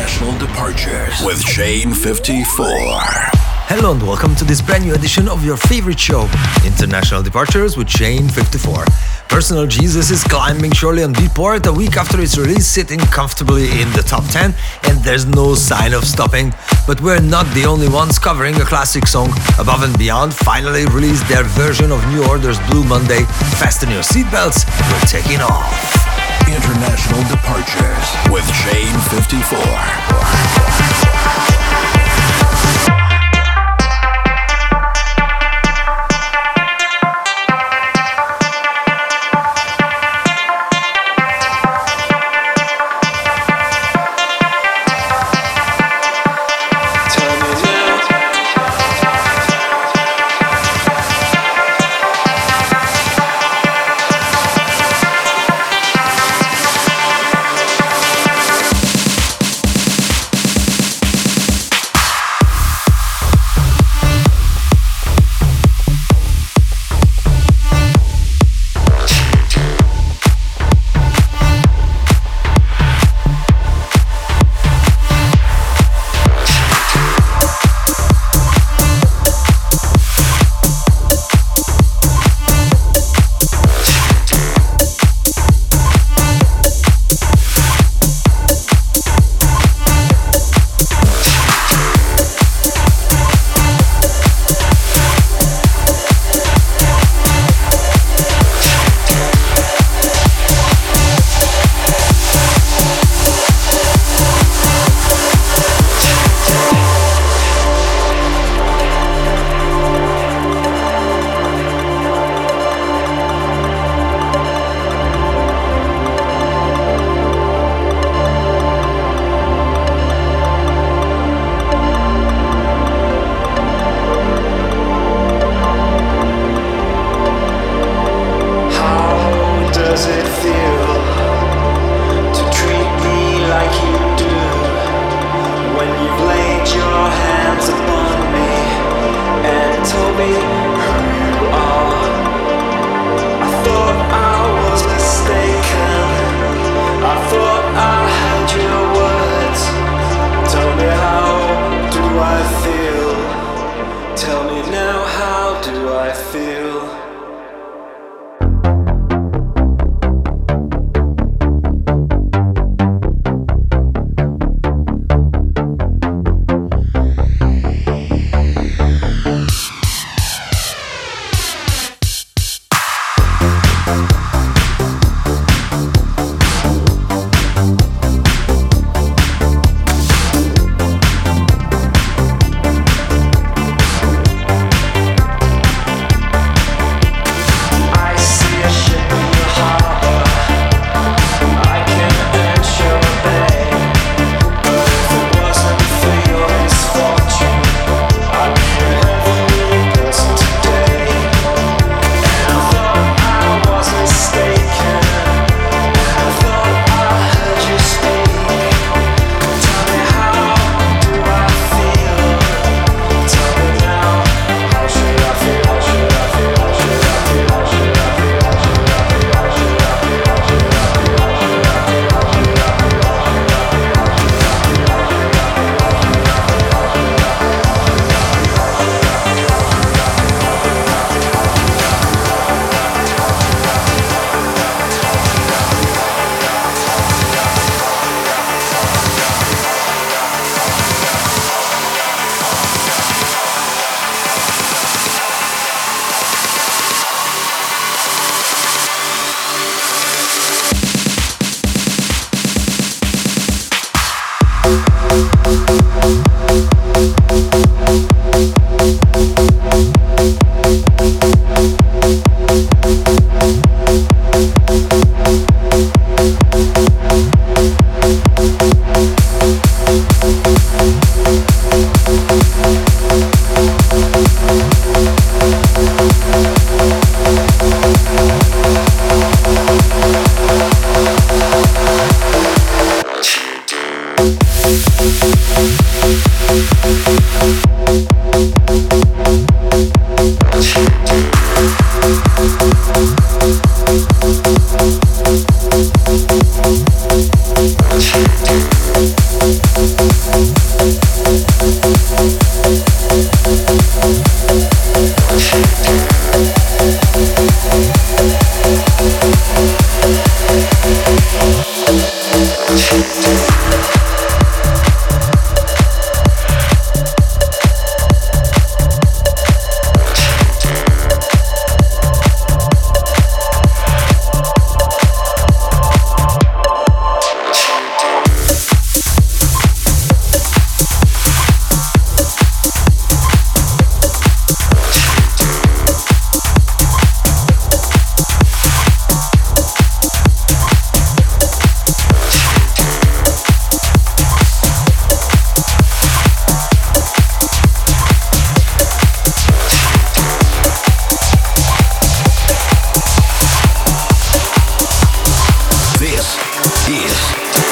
International Departures with Shane 54. Hello and welcome to this brand new edition of your favorite show, International Departures with Shane 54. Personal Jesus is climbing surely on Beatport a week after its release, sitting comfortably in the top 10, and there's no sign of stopping. But we're not the only ones covering a classic song. Above and Beyond finally released their version of New Order's Blue Monday. Fasten your seatbelts, we're taking off. International Departures with Shane 54.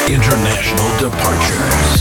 International Departures.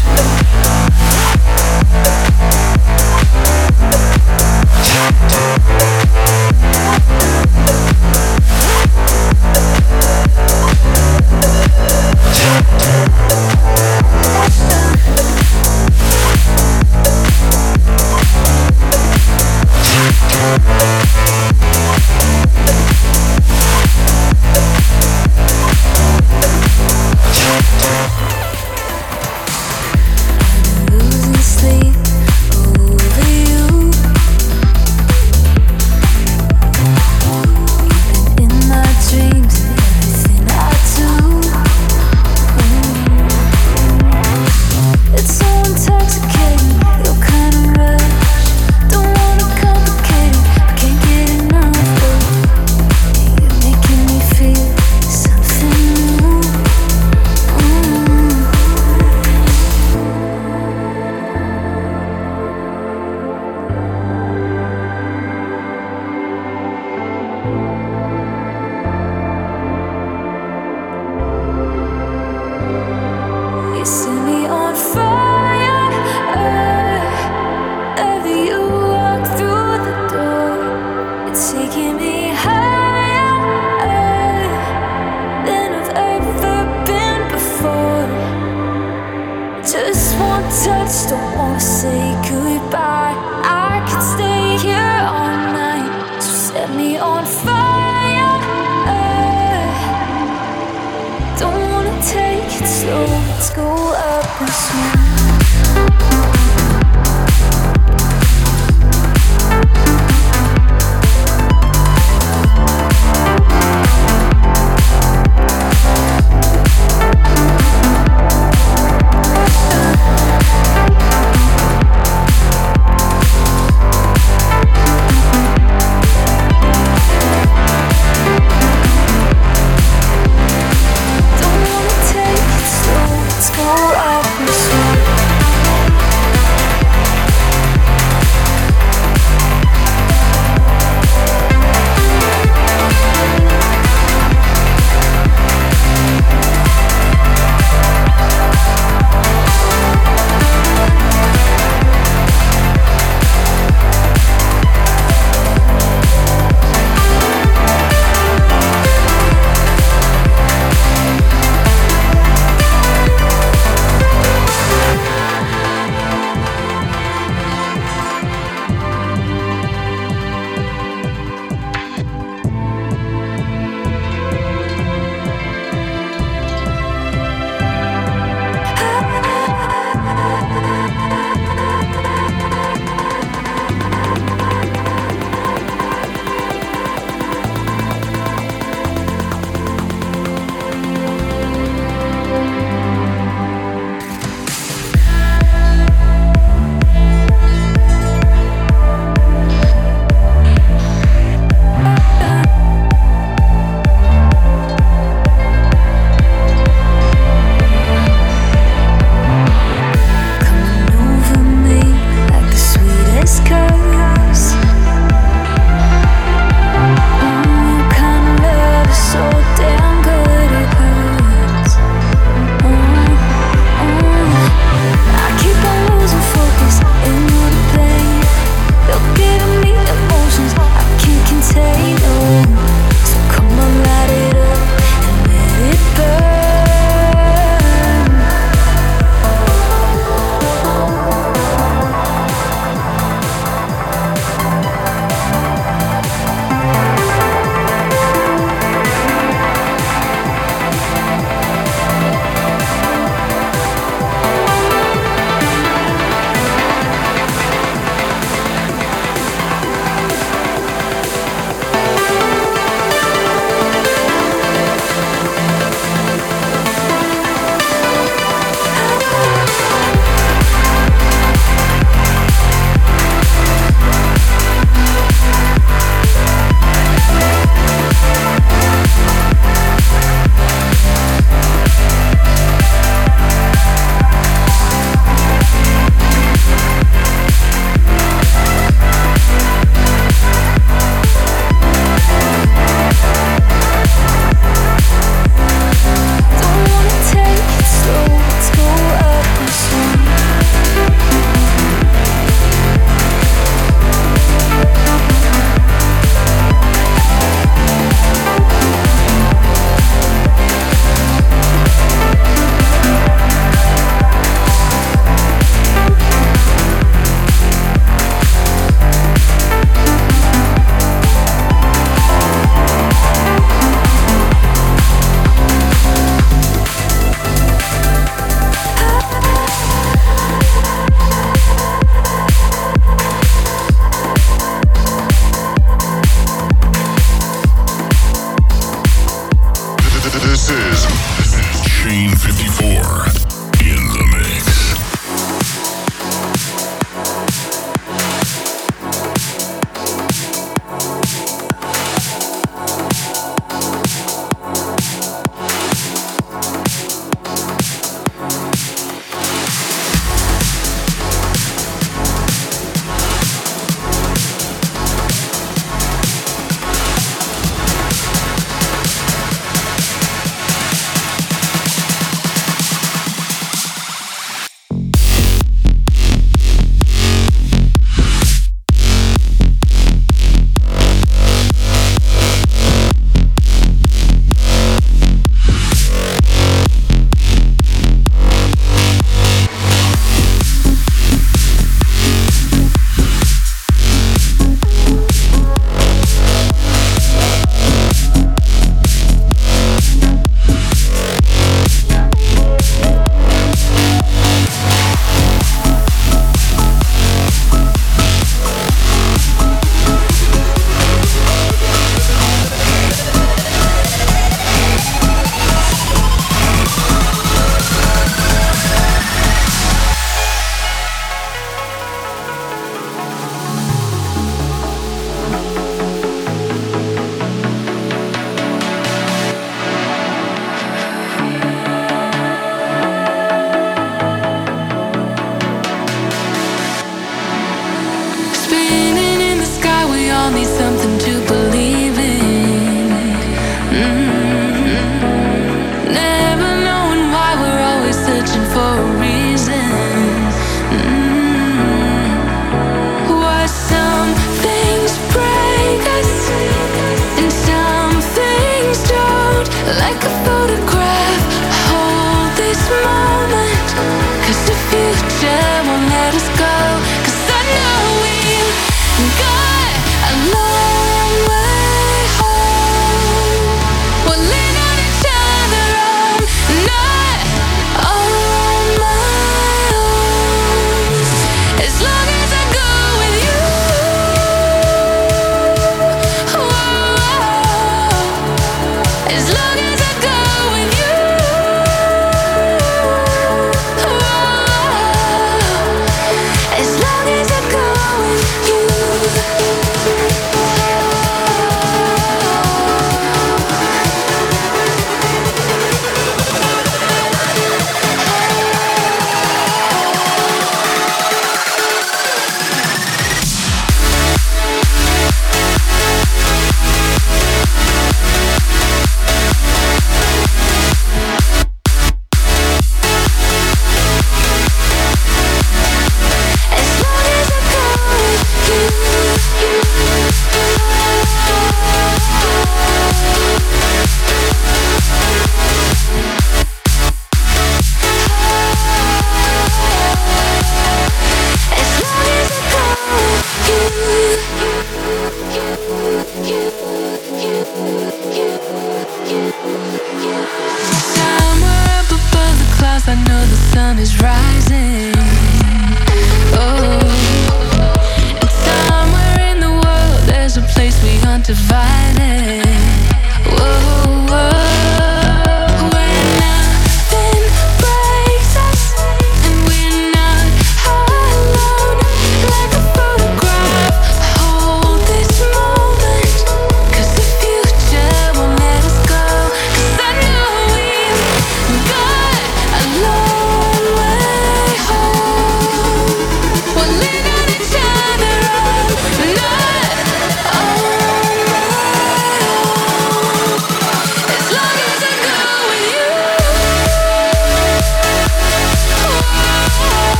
Shane 54 in the mix.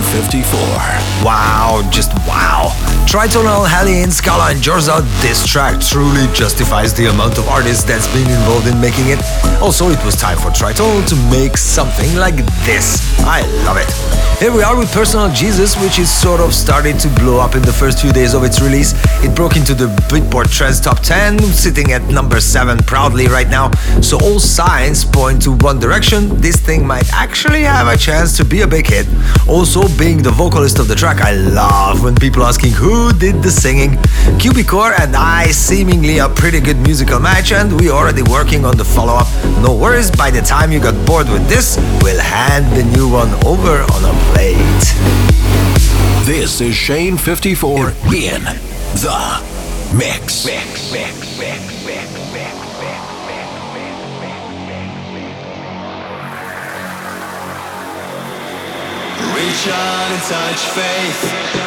54. Wow, just wow. Tritonal, Helene, Scala and Jorza, this track truly justifies the amount of artists that's been involved in making it. Also, it was time for Tritonal to make something like this. I love it. Here we are with Personal Jesus, which is sort of started to blow up in the first few days of its release. It broke into the Beatport Trends Top 10, sitting at number 7 proudly right now. So all signs point to one direction. This thing might actually have a chance to be a big hit. Also, being the vocalist of the track, I love when people asking who did the singing. Cubicore and I seemingly a pretty good musical match, and we already working on the follow-up. No worries, by the time you got bored with this, we'll hand the new one over on a plate. This is Shane 54 in the mix. Reach out and touch faith.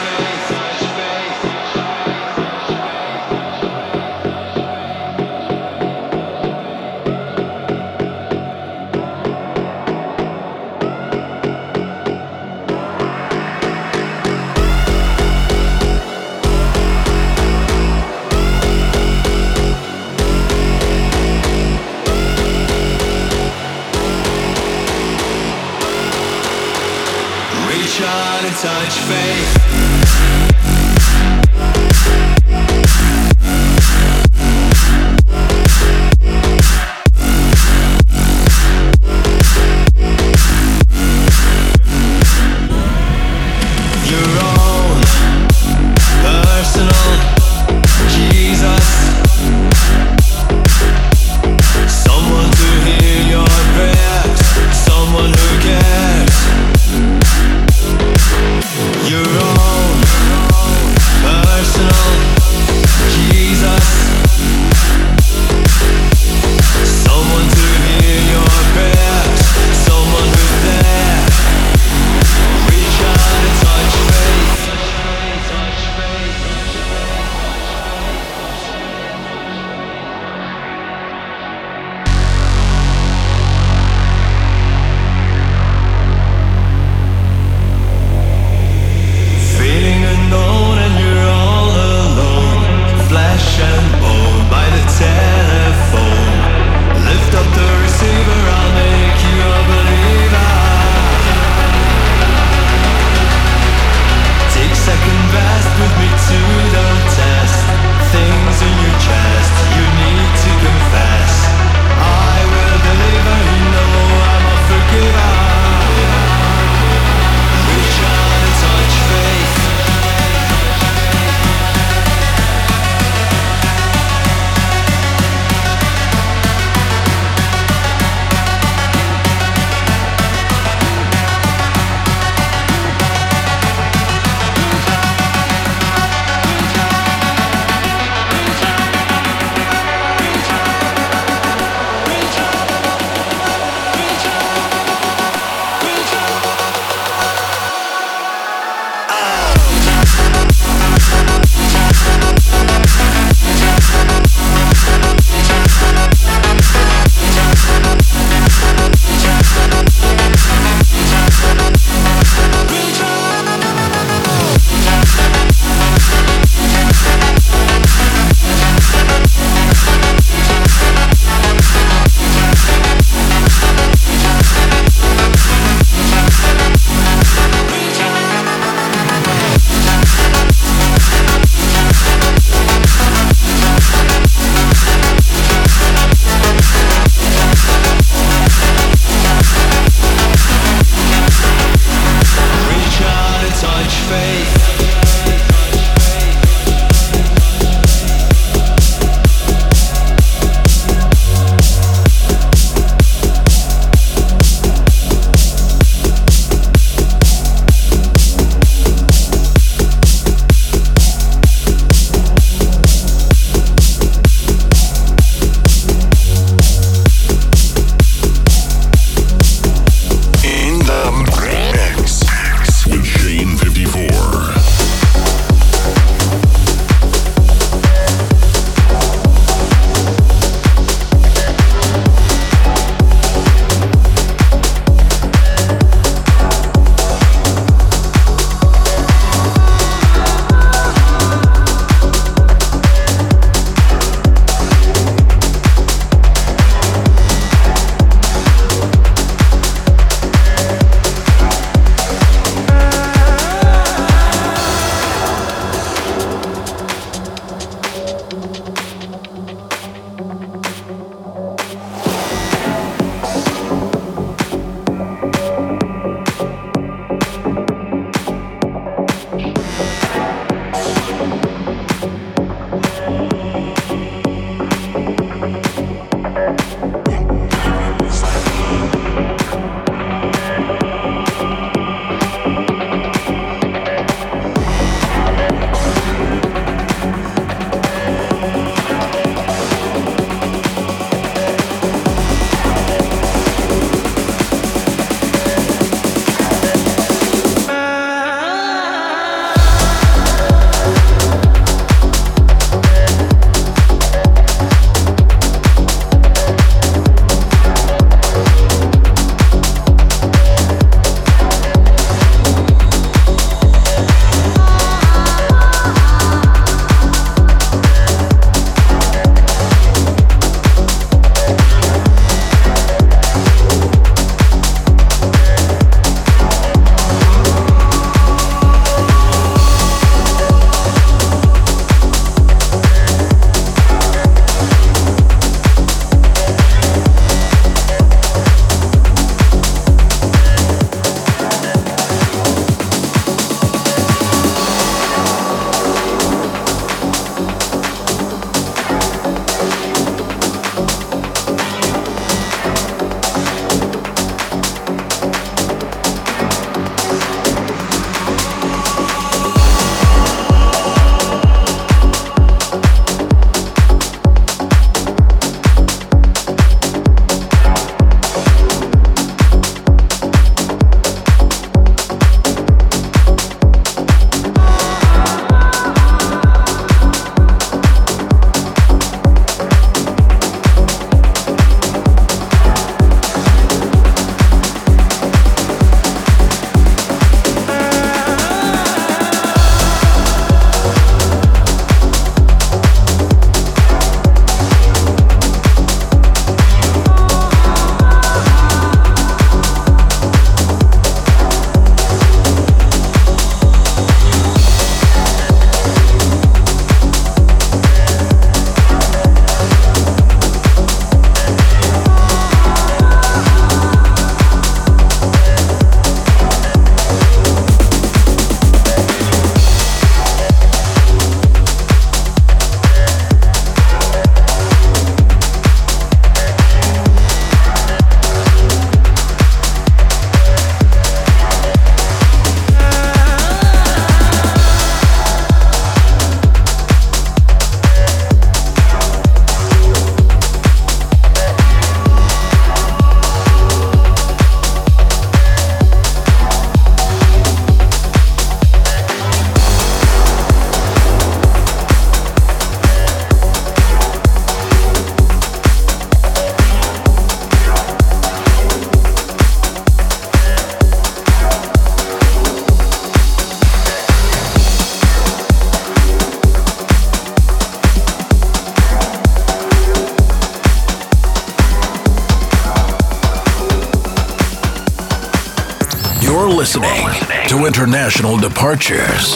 Touch faith. Your own personal Jesus. Someone to hear your prayers. Someone who cares. Your own You're listening to International Departures.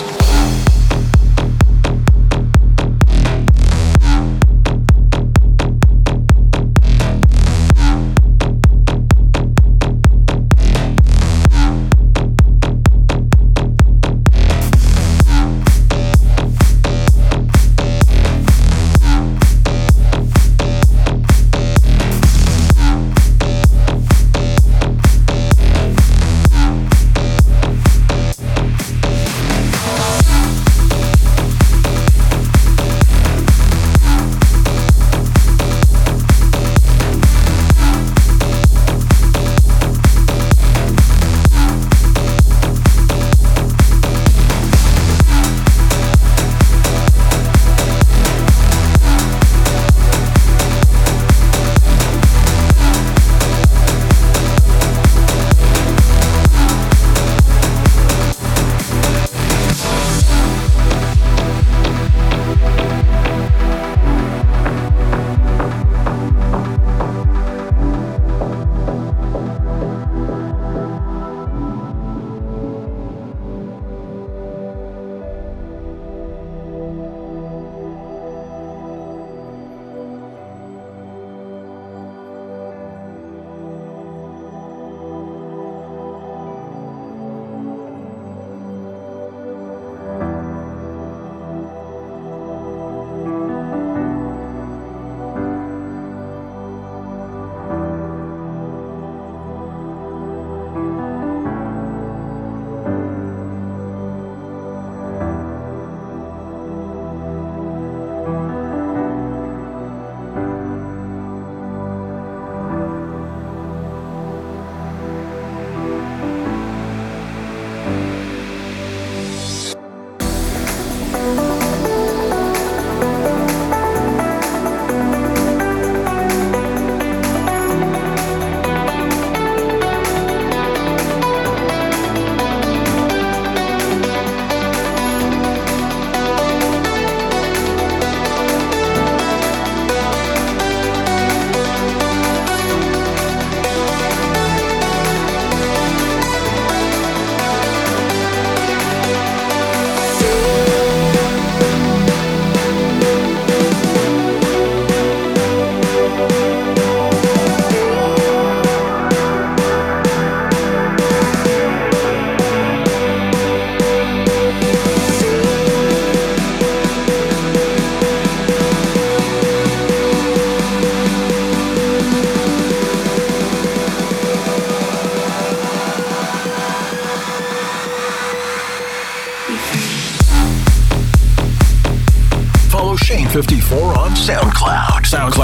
Shane54 on SoundCloud.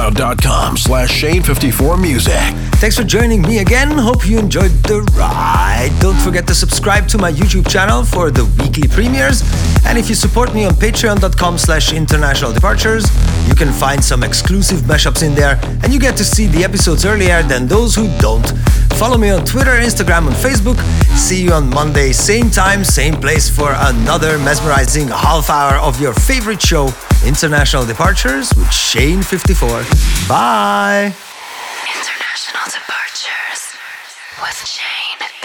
SoundCloud.com/Shane54Music. Thanks for joining me again. Hope you enjoyed the ride. Don't forget to subscribe to my YouTube channel for the weekly premieres. And if you support me on patreon.com/International Departures, you can find some exclusive mashups in there, and you get to see the episodes earlier than those who don't. Follow me on Twitter, Instagram, and Facebook. See you on Monday, same time, same place for another mesmerizing half hour of your favorite show, International Departures with Shane54. Bye! International Departures with Shane.